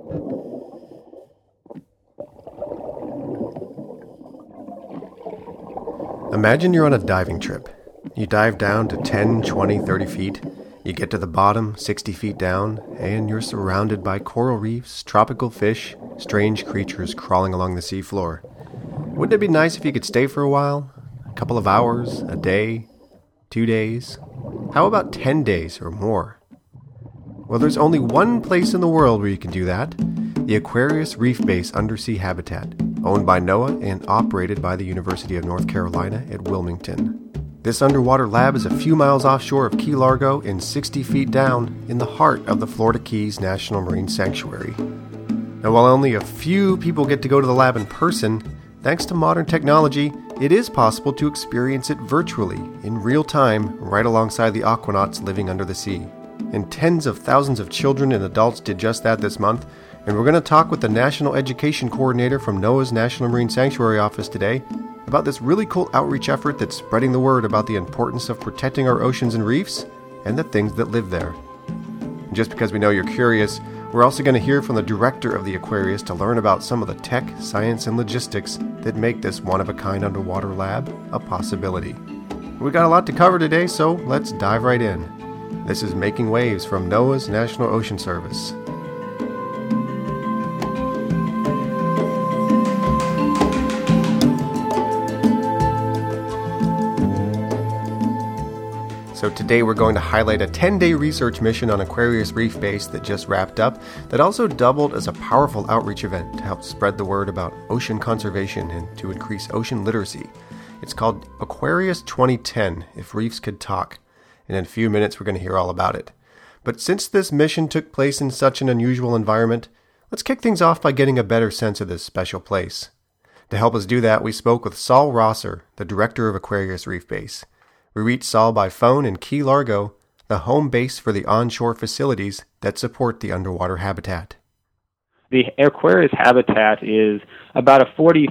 Imagine you're on a diving trip. You dive down to 10, 20, 30 feet. You get to the bottom, 60 feet down, and you're surrounded by coral reefs, tropical fish, strange creatures crawling along the seafloor. Wouldn't it be nice if you could stay for a while? A couple of hours, a day, 2 days? How about 10 days or more? Well, there's only one place in the world where you can do that. The Aquarius Reef Base Undersea Habitat, owned by NOAA and operated by the University of North Carolina at Wilmington. This underwater lab is a few miles offshore of Key Largo and 60 feet down in the heart of the Florida Keys National Marine Sanctuary. Now, while only a few people get to go to the lab in person, thanks to modern technology, it is possible to experience it virtually, in real time, right alongside the aquanauts living under the sea. And tens of thousands of children and adults did just that this month, and we're going to talk with the National Education Coordinator from NOAA's National Marine Sanctuary Office today about this really cool outreach effort that's spreading the word about the importance of protecting our oceans and reefs and the things that live there. And just because we know you're curious, we're also going to hear from the director of the Aquarius to learn about some of the tech, science, and logistics that make this one-of-a-kind underwater lab a possibility. We got a lot to cover today, so let's dive right in. This is Making Waves from NOAA's National Ocean Service. So today we're going to highlight a 10-day research mission on Aquarius Reef Base that just wrapped up that also doubled as a powerful outreach event to help spread the word about ocean conservation and to increase ocean literacy. It's called Aquarius 2010, If Reefs Could Talk, and in a few minutes we're going to hear all about it. But since this mission took place in such an unusual environment, let's kick things off by getting a better sense of this special place. To help us do that, we spoke with Saul Rosser, the director of Aquarius Reef Base. We reached Saul by phone in Key Largo, the home base for the onshore facilities that support the underwater habitat. The Aquarius habitat is about a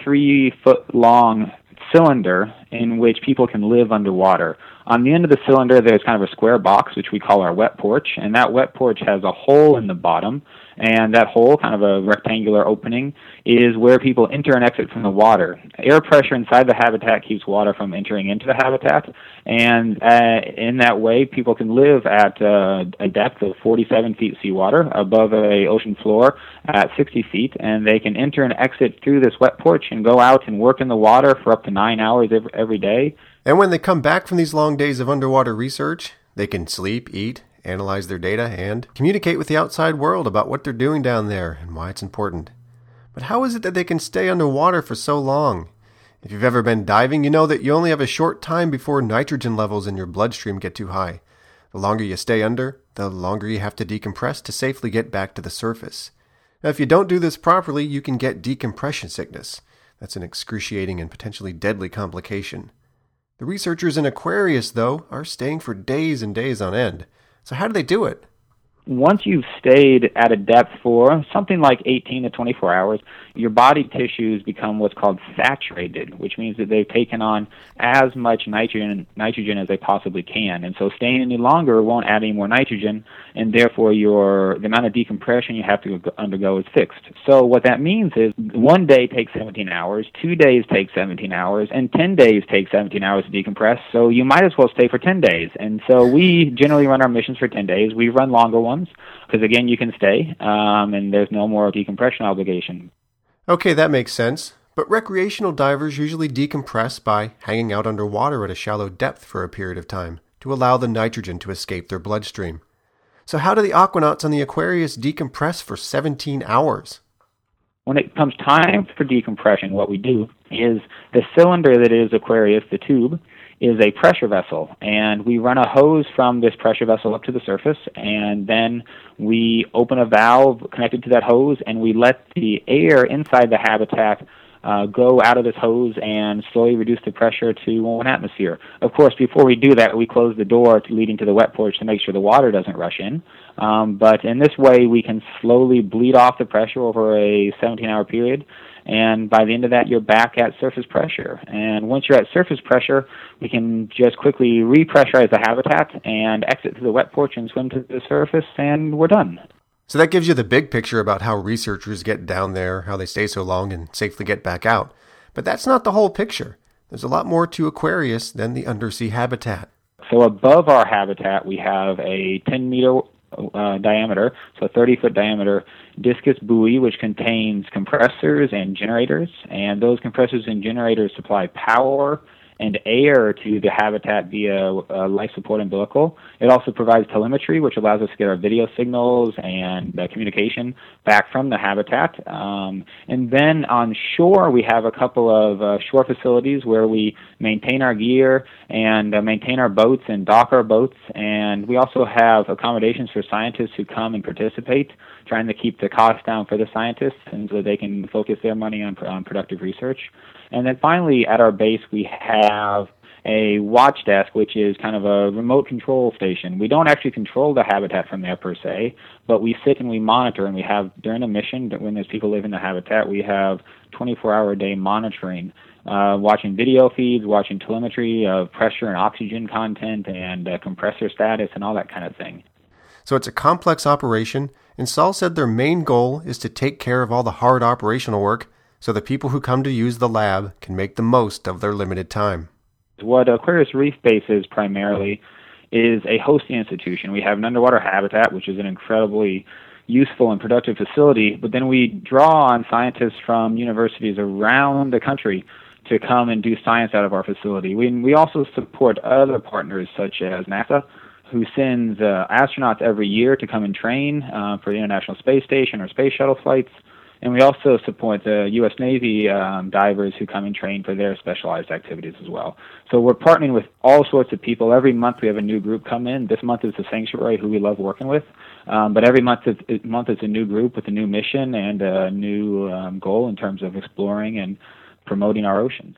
43-foot-long cylinder in which people can live underwater. On the end of the cylinder, there's kind of a square box, which we call our wet porch, and that wet porch has a hole in the bottom, and that hole, kind of a rectangular opening, is where people enter and exit from the water. Air pressure inside the habitat keeps water from entering into the habitat, and in that way, people can live at a depth of 47 feet seawater above a ocean floor at 60 feet, and they can enter and exit through this wet porch and go out and work in the water for up to 9 hours every day. And when they come back from these long days of underwater research, they can sleep, eat, analyze their data, and communicate with the outside world about what they're doing down there and why it's important. But how is it that they can stay underwater for so long? If you've ever been diving, you know that you only have a short time before nitrogen levels in your bloodstream get too high. The longer you stay under, the longer you have to decompress to safely get back to the surface. Now, if you don't do this properly, you can get decompression sickness. That's an excruciating and potentially deadly complication. The researchers in Aquarius, though, are staying for days and days on end. So how do they do it? Once you've stayed at a depth for something like 18 to 24 hours, your body tissues become what's called saturated, which means that they've taken on as much nitrogen as they possibly can. And so staying any longer won't add any more nitrogen, and therefore the amount of decompression you have to undergo is fixed. So what that means is 1 day takes 17 hours, 2 days take 17 hours, and 10 days take 17 hours to decompress. So you might as well stay for 10 days. And so we generally run our missions for 10 days. We run longer ones, because again, you can stay, and there's no more decompression obligation. Okay, that makes sense. But recreational divers usually decompress by hanging out underwater at a shallow depth for a period of time to allow the nitrogen to escape their bloodstream. So how do the aquanauts on the Aquarius decompress for 17 hours? When it comes time for decompression, what we do is the cylinder that is Aquarius, the tube, is a pressure vessel, and we run a hose from this pressure vessel up to the surface, and then we open a valve connected to that hose, and we let the air inside the habitat go out of this hose and slowly reduce the pressure to 1 atmosphere. Of course, before we do that, we close the door leading to the wet porch to make sure the water doesn't rush in. But in this way, we can slowly bleed off the pressure over a 17-hour period, and by the end of that, you're back at surface pressure. And once you're at surface pressure, we can just quickly repressurize the habitat and exit to the wet porch and swim to the surface, and we're done. So that gives you the big picture about how researchers get down there, how they stay so long and safely get back out. But that's not the whole picture. There's a lot more to Aquarius than the undersea habitat. So above our habitat, we have a 10-meter diameter, so 30-foot diameter discus buoy, which contains compressors and generators. And those compressors and generators supply power and air to the habitat via life support umbilical. It also provides telemetry, which allows us to get our video signals and communication back from the habitat. And then on shore, we have a couple of shore facilities where we maintain our gear and maintain our boats and dock our boats. And we also have accommodations for scientists who come and participate, trying to keep the cost down for the scientists and so they can focus their money on productive research. And then finally, at our base, we have a watch desk, which is kind of a remote control station. We don't actually control the habitat from there per se, but we sit and we monitor, and we have, during a mission, when there's people living in the habitat, we have 24-hour-a-day monitoring, watching video feeds, watching telemetry of pressure and oxygen content and compressor status and all that kind of thing. So it's a complex operation, and Saul said their main goal is to take care of all the hard operational work so the people who come to use the lab can make the most of their limited time. What Aquarius Reef Base is primarily is a hosting institution. We have an underwater habitat, which is an incredibly useful and productive facility, but then we draw on scientists from universities around the country to come and do science out of our facility. We also support other partners such as NASA, who sends astronauts every year to come and train for the International Space Station or space shuttle flights. And we also support the U.S. Navy divers who come and train for their specialized activities as well. So we're partnering with all sorts of people. Every month we have a new group come in. This month is the Sanctuary, who we love working with. But every month it's a new group with a new mission and a new goal in terms of exploring and promoting our oceans.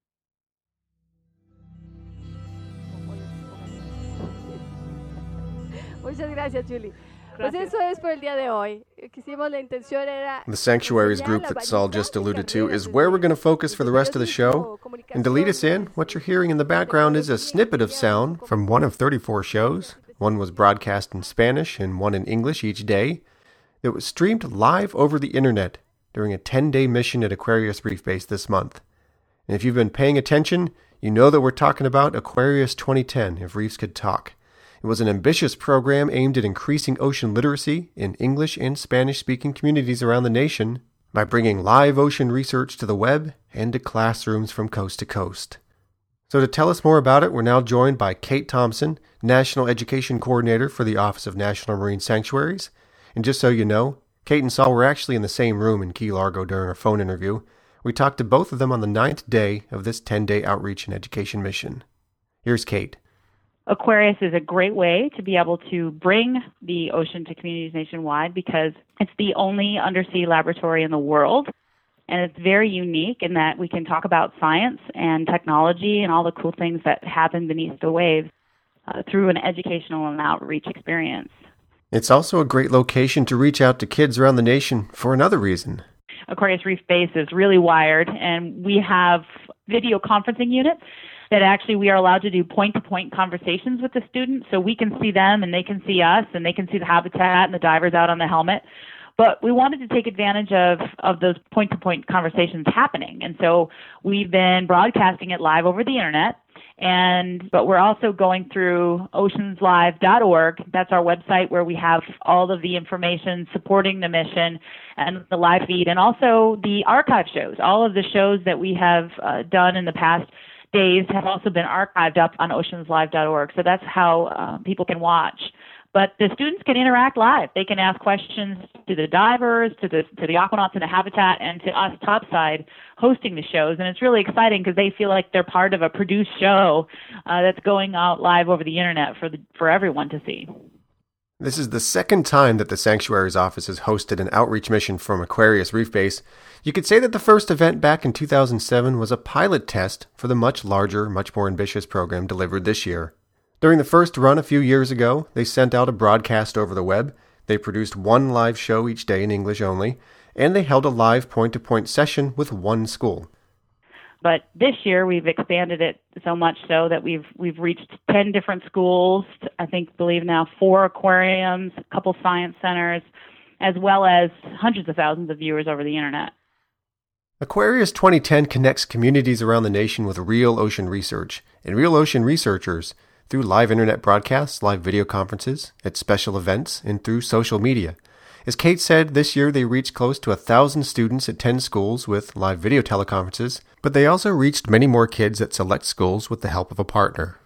Muchas gracias, Julie. Pues eso es por el día de hoy. La intención era the Sanctuaries group that Saul just alluded to is where we're going to focus for the rest of the show. And to lead us in, what you're hearing in the background is a snippet of sound from one of 34 shows. One was broadcast in Spanish and one in English each day. It was streamed live over the internet during a 10-day mission at Aquarius Reef Base this month. And if you've been paying attention, you know that we're talking about Aquarius 2010, If Reefs Could Talk. It was an ambitious program aimed at increasing ocean literacy in English and Spanish-speaking communities around the nation by bringing live ocean research to the web and to classrooms from coast to coast. So to tell us more about it, we're now joined by Kate Thompson, National Education Coordinator for the Office of National Marine Sanctuaries. And just so you know, Kate and Saul were actually in the same room in Key Largo during our phone interview. We talked to both of them on the 9th day of this 10-day outreach and education mission. Here's Kate. Aquarius is a great way to be able to bring the ocean to communities nationwide because it's the only undersea laboratory in the world, and it's very unique in that we can talk about science and technology and all the cool things that happen beneath the waves through an educational and outreach experience. It's also a great location to reach out to kids around the nation for another reason. Aquarius Reef Base is really wired, and we have video conferencing units that actually we are allowed to do point-to-point conversations with the students, so we can see them and they can see us and they can see the habitat and the divers out on the helmet. But we wanted to take advantage of those point-to-point conversations happening, and so we've been broadcasting it live over the internet. But we're also going through oceanslive.org. That's our website where we have all of the information supporting the mission and the live feed, and also the archive shows. All of the shows that we have done in the past days have also been archived up on oceanslive.org. So that's how people can watch. But the students can interact live. They can ask questions to the divers, to the aquanauts in the habitat, and to us topside hosting the shows. And it's really exciting because they feel like they're part of a produced show that's going out live over the internet for everyone to see. This is the second time that the Sanctuaries office has hosted an outreach mission from Aquarius Reef Base. You could say that the first event back in 2007 was a pilot test for the much larger, much more ambitious program delivered this year. During the first run a few years ago, they sent out a broadcast over the web. They produced one live show each day in English only, and they held a live point-to-point session with one school. But this year we've expanded it so much so that we've reached 10 different schools, believe now 4 aquariums, a couple science centers, as well as hundreds of thousands of viewers over the internet. Aquarius 2010 connects communities around the nation with real ocean research and real ocean researchers through live internet broadcasts, live video conferences, at special events, and through social media. As Kate said, this year they reached close to 1,000 students at 10 schools with live video teleconferences, but they also reached many more kids at select schools with the help of a partner.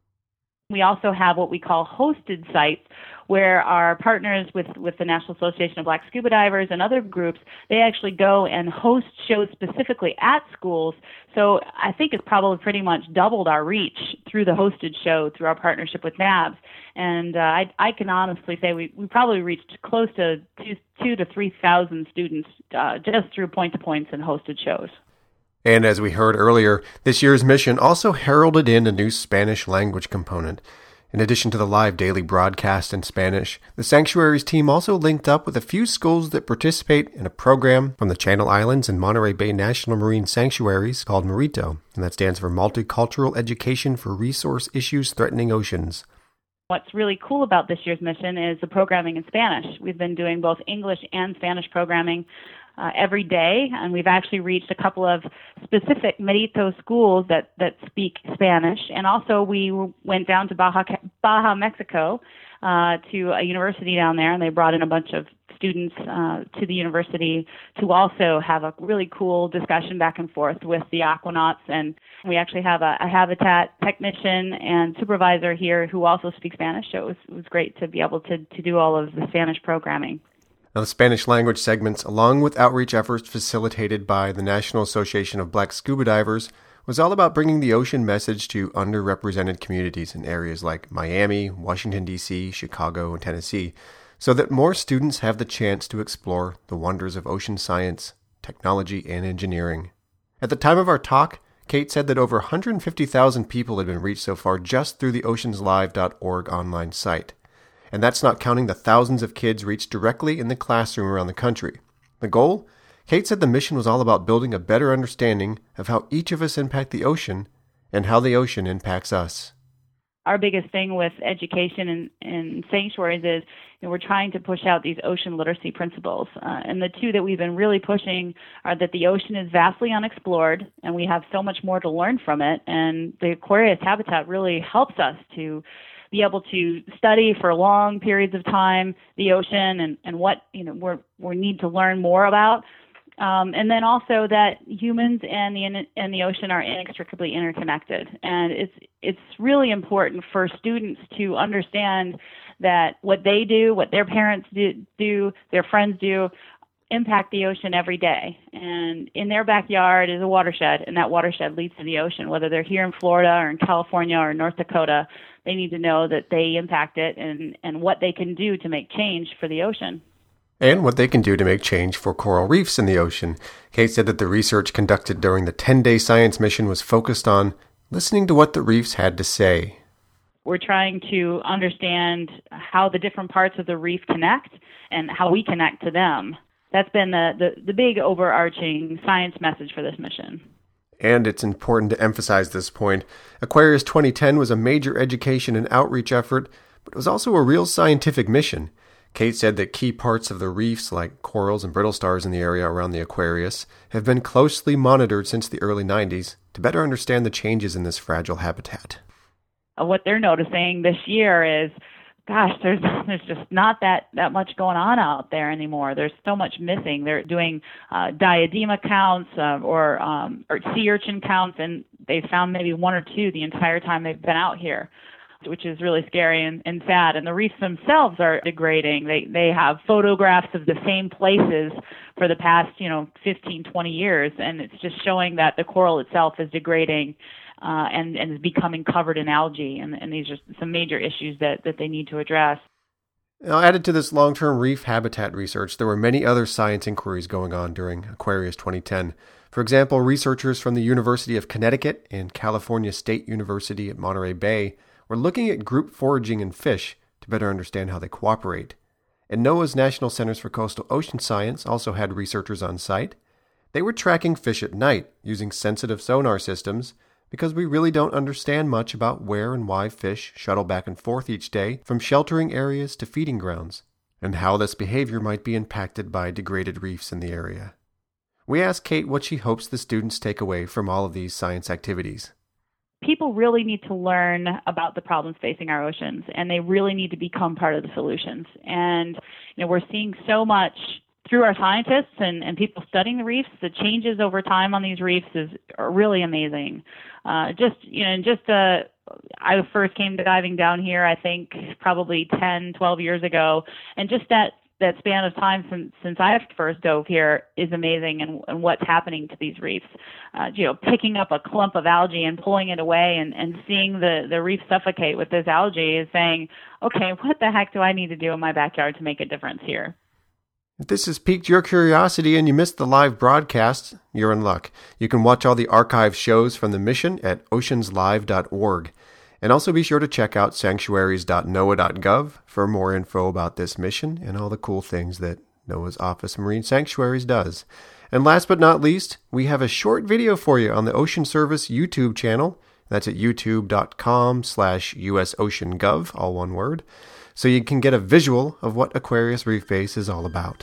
We also have what we call hosted sites, where our partners with the National Association of Black Scuba Divers and other groups, they actually go and host shows specifically at schools. So I think it's probably pretty much doubled our reach through the hosted show through our partnership with NABS. And I can honestly say we probably reached close to 2,000 to 3,000 students just through point-to-points and hosted shows. And as we heard earlier, this year's mission also heralded in a new Spanish language component. In addition to the live daily broadcast in Spanish, the Sanctuaries team also linked up with a few schools that participate in a program from the Channel Islands and Monterey Bay National Marine Sanctuaries called MARITO, and that stands for Multicultural Education for Resource Issues Threatening Oceans. What's really cool about this year's mission is the programming in Spanish. We've been doing both English and Spanish programming every day, and we've actually reached a couple of specific Marito schools that speak Spanish. And also we went down to Baja, Mexico, to a university down there, and they brought in a bunch of students to the university to also have a really cool discussion back and forth with the aquanauts. And we actually have a habitat technician and supervisor here who also speaks Spanish, so it was great to be able to do all of the Spanish programming. Now, the Spanish language segments, along with outreach efforts facilitated by the National Association of Black Scuba Divers, was all about bringing the ocean message to underrepresented communities in areas like Miami, Washington, D.C., Chicago, and Tennessee, so that more students have the chance to explore the wonders of ocean science, technology, and engineering. At the time of our talk, Kate said that over 150,000 people had been reached so far just through the oceanslive.org online site. And that's not counting the thousands of kids reached directly in the classroom around the country. The goal? Kate said the mission was all about building a better understanding of how each of us impact the ocean and how the ocean impacts us. Our biggest thing with education and sanctuaries is we're trying to push out these ocean literacy principles. And the two that we've been really pushing are that the ocean is vastly unexplored, and we have so much more to learn from it. And the Aquarius habitat really helps us to be able to study for long periods of time the ocean and what we need to learn more about. And then also that humans and the ocean are inextricably interconnected. And it's really important for students to understand that what they do, what their parents do, their friends do, impact the ocean every day. And in their backyard is a watershed, and that watershed leads to the ocean. Whether they're here in Florida or in California or North Dakota, they need to know that they impact it and what they can do to make change for the ocean. And what they can do to make change for coral reefs in the ocean. Kate said that the research conducted during the 10-day science mission was focused on listening to what the reefs had to say. We're trying to understand how the different parts of the reef connect and how we connect to them. That's been the big overarching science message for this mission. And it's important to emphasize this point. Aquarius 2010 was a major education and outreach effort, but it was also a real scientific mission. Kate said that key parts of the reefs, like corals and brittle stars in the area around the Aquarius, have been closely monitored since the early 90s to better understand the changes in this fragile habitat. What they're noticing this year is, gosh, there's just not that much going on out there anymore. There's so much missing. They're doing diadema counts or sea urchin counts, and they've found maybe one or two the entire time they've been out here, which is really scary and sad. And the reefs themselves are degrading. They have photographs of the same places for the past 15, 20 years, and it's just showing that the coral itself is degrading and is becoming covered in algae. And these are some major issues that they need to address. Now, added to this long-term reef habitat research, there were many other science inquiries going on during Aquarius 2010. For example, researchers from the University of Connecticut and California State University at Monterey Bay were looking at group foraging in fish to better understand how they cooperate. And NOAA's National Centers for Coastal Ocean Science also had researchers on site. They were tracking fish at night using sensitive sonar systems because we really don't understand much about where and why fish shuttle back and forth each day from sheltering areas to feeding grounds. and how this behavior might be impacted by degraded reefs in the area. We asked Kate what she hopes the students take away from all of these science activities. People really need to learn about the problems facing our oceans, and they really need to become part of the solutions. And we're seeing so much through our scientists and people studying the reefs. The changes over time on these reefs are really amazing. I first came to diving down here, I think, probably 10, 12 years ago, and just that span of time since I first dove here is amazing, and what's happening to these reefs. Picking up a clump of algae and pulling it away and seeing the reef suffocate with this algae is saying, okay, what the heck do I need to do in my backyard to make a difference here? If this has piqued your curiosity and you missed the live broadcast, you're in luck. You can watch all the archive shows from the mission at oceanslive.org. And also be sure to check out sanctuaries.noaa.gov for more info about this mission and all the cool things that NOAA's Office of Marine Sanctuaries does. And last but not least, we have a short video for you on the Ocean Service YouTube channel. That's at youtube.com/USOceanGov, all one word, so you can get a visual of what Aquarius Reef Base is all about.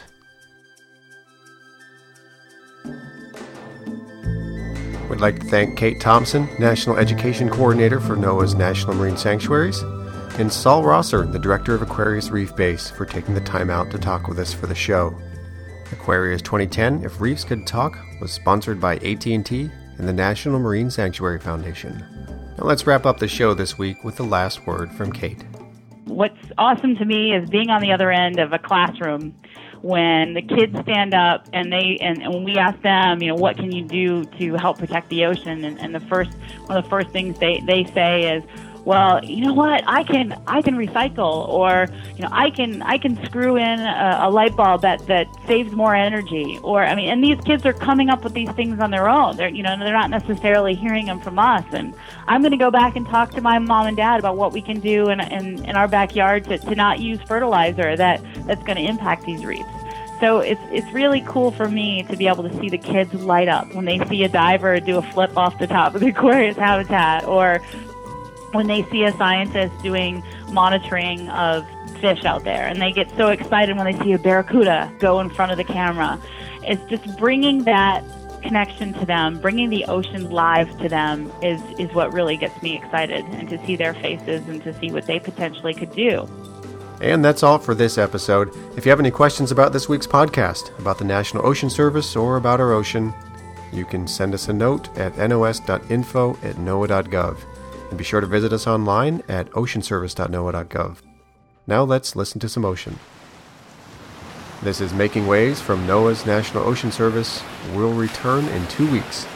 We'd like to thank Kate Thompson, National Education Coordinator for NOAA's National Marine Sanctuaries, and Saul Rosser, the Director of Aquarius Reef Base, for taking the time out to talk with us for the show. Aquarius 2010, If Reefs Could Talk, was sponsored by AT&T and the National Marine Sanctuary Foundation. Now let's wrap up the show this week with the last word from Kate. What's awesome to me is being on the other end of a classroom when the kids stand up and when we ask them, what can you do to help protect the ocean? And one of the first things they say is, well, you know what, I can recycle, or I can screw in a light bulb that saves more energy, and these kids are coming up with these things on their own. They're not necessarily hearing them from us. And I'm going to go back and talk to my mom and dad about what we can do in our backyard to not use fertilizer that's going to impact these reefs. So it's really cool for me to be able to see the kids light up when they see a diver do a flip off the top of the Aquarius habitat, or when they see a scientist doing monitoring of fish out there, and they get so excited when they see a barracuda go in front of the camera. It's just bringing that connection to them, bringing the ocean live to them is what really gets me excited, and to see their faces and to see what they potentially could do. And that's all for this episode. If you have any questions about this week's podcast, about the National Ocean Service, or about our ocean, you can send us a note at nos.info@noaa.gov. And be sure to visit us online at oceanservice.noaa.gov. Now let's listen to some ocean. This is Making Waves from NOAA's National Ocean Service. We'll return in 2 weeks.